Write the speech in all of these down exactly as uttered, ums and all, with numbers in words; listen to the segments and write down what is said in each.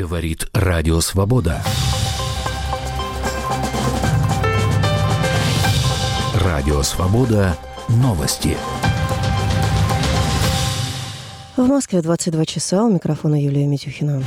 Говорит Радио Свобода. Радио Свобода. Новости. В Москве двадцать два часа. У микрофона Юлия Митюхина.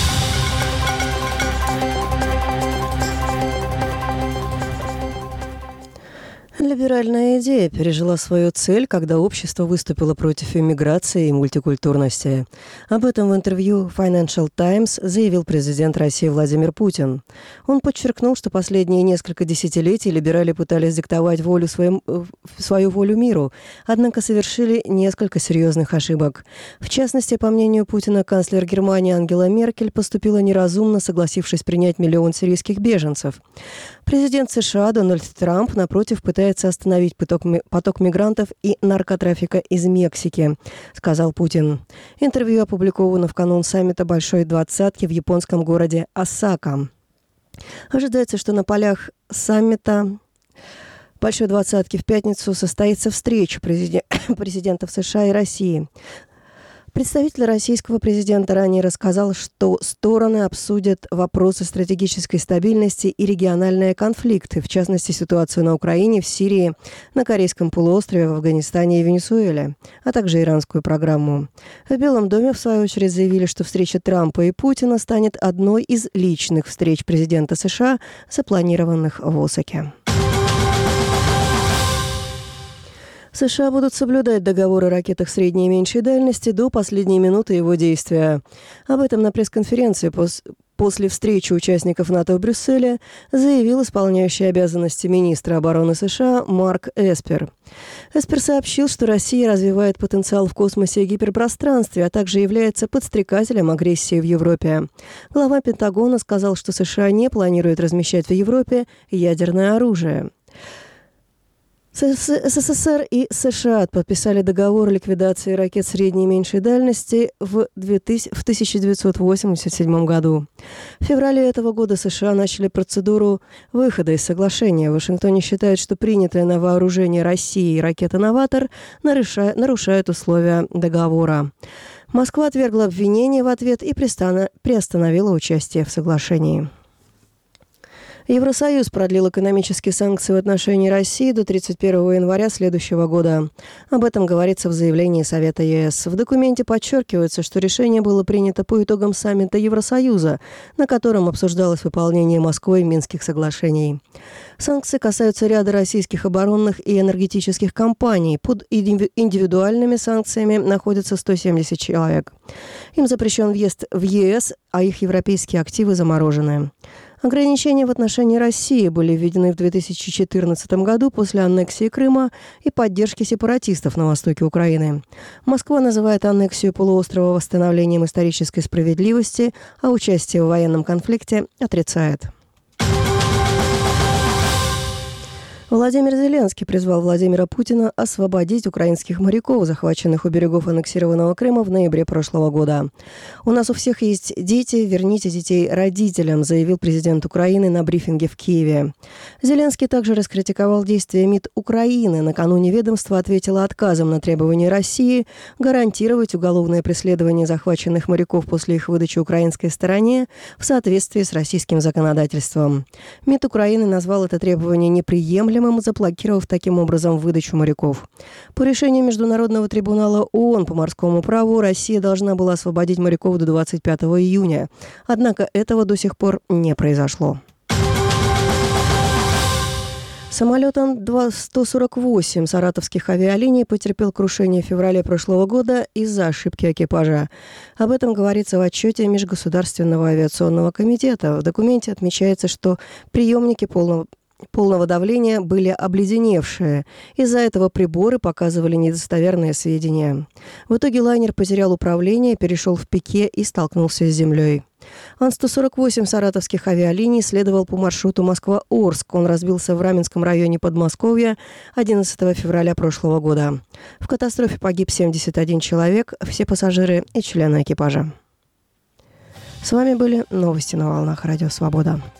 Либеральная идея пережила свою цель, когда общество выступило против иммиграции и мультикультурности. Об этом в интервью Financial Times заявил президент России Владимир Путин. Он подчеркнул, что последние несколько десятилетий либерали пытались диктовать волю своим, свою волю миру, однако совершили несколько серьезных ошибок. В частности, по мнению Путина, канцлер Германии Ангела Меркель поступила неразумно, согласившись принять миллион сирийских беженцев. Президент США Дональд Трамп, напротив, пытается остановить поток, поток мигрантов и наркотрафика из Мексики, сказал Путин. Интервью опубликовано в канун саммита Большой Двадцатки в японском городе Осака. Ожидается, что на полях саммита Большой Двадцатки в пятницу состоится встреча президент, президентов США и России. Представитель российского президента ранее рассказал, что стороны обсудят вопросы стратегической стабильности и региональные конфликты, в частности, ситуацию на Украине, в Сирии, на Корейском полуострове, в Афганистане и Венесуэле, а также иранскую программу. В Белом доме, в свою очередь, заявили, что встреча Трампа и Путина станет одной из личных встреч президента США, запланированных в Осаке. США будут соблюдать договор о ракетах средней и меньшей дальности до последней минуты его действия. Об этом на пресс-конференции пос- после встречи участников НАТО в Брюсселе заявил исполняющий обязанности министра обороны США Марк Эспер. Эспер сообщил, что Россия развивает потенциал в космосе и гиперпространстве, а также является подстрекателем агрессии в Европе. Глава Пентагона сказал, что США не планирует размещать в Европе ядерное оружие. СССР и США подписали договор о ликвидации ракет средней и меньшей дальности в тысяча девятьсот восемьдесят седьмом году. В феврале этого года США начали процедуру выхода из соглашения. В Вашингтоне считают, что принятая на вооружение России ракета «Новатор» нарушает условия договора. Москва отвергла обвинения в ответ и приостановила участие в соглашении. Евросоюз продлил экономические санкции в отношении России до тридцать первого января следующего года. Об этом говорится в заявлении Совета ЕС. В документе подчеркивается, что решение было принято по итогам саммита Евросоюза, на котором обсуждалось выполнение Москвой Минских соглашений. Санкции касаются ряда российских оборонных и энергетических компаний. Под индивидуальными санкциями находятся сто семьдесят человек. Им запрещен въезд в ЕС, а их европейские активы заморожены. Ограничения в отношении России были введены в две тысячи четырнадцатом году после аннексии Крыма и поддержки сепаратистов на востоке Украины. Москва называет аннексию полуострова восстановлением исторической справедливости, а участие в военном конфликте отрицает. Владимир Зеленский призвал Владимира Путина освободить украинских моряков, захваченных у берегов аннексированного Крыма в ноябре прошлого года. «У нас у всех есть дети, верните детей родителям», заявил президент Украины на брифинге в Киеве. Зеленский также раскритиковал действия МИД Украины. Накануне ведомство ответило отказом на требования России гарантировать уголовное преследование захваченных моряков после их выдачи украинской стороне в соответствии с российским законодательством. МИД Украины назвал это требование неприемлемым, заблокировав таким образом выдачу моряков. По решению Международного трибунала ООН по морскому праву Россия должна была освободить моряков до двадцать пятого июня. Однако этого до сих пор не произошло. Самолет Ан сто сорок восемь саратовских авиалиний потерпел крушение в феврале прошлого года из-за ошибки экипажа. Об этом говорится в отчете Межгосударственного авиационного комитета. В документе отмечается, что приемники полного полного давления были обледеневшие. Из-за этого приборы показывали недостоверные сведения. В итоге лайнер потерял управление, перешел в пике и столкнулся с землей. Ан сто сорок восемь саратовских авиалиний следовал по маршруту Москва-Орск. Он разбился в Раменском районе Подмосковья одиннадцатого февраля прошлого года. В катастрофе погиб семьдесят один человек, все пассажиры и члены экипажа. С вами были новости на волнах Радио Свобода.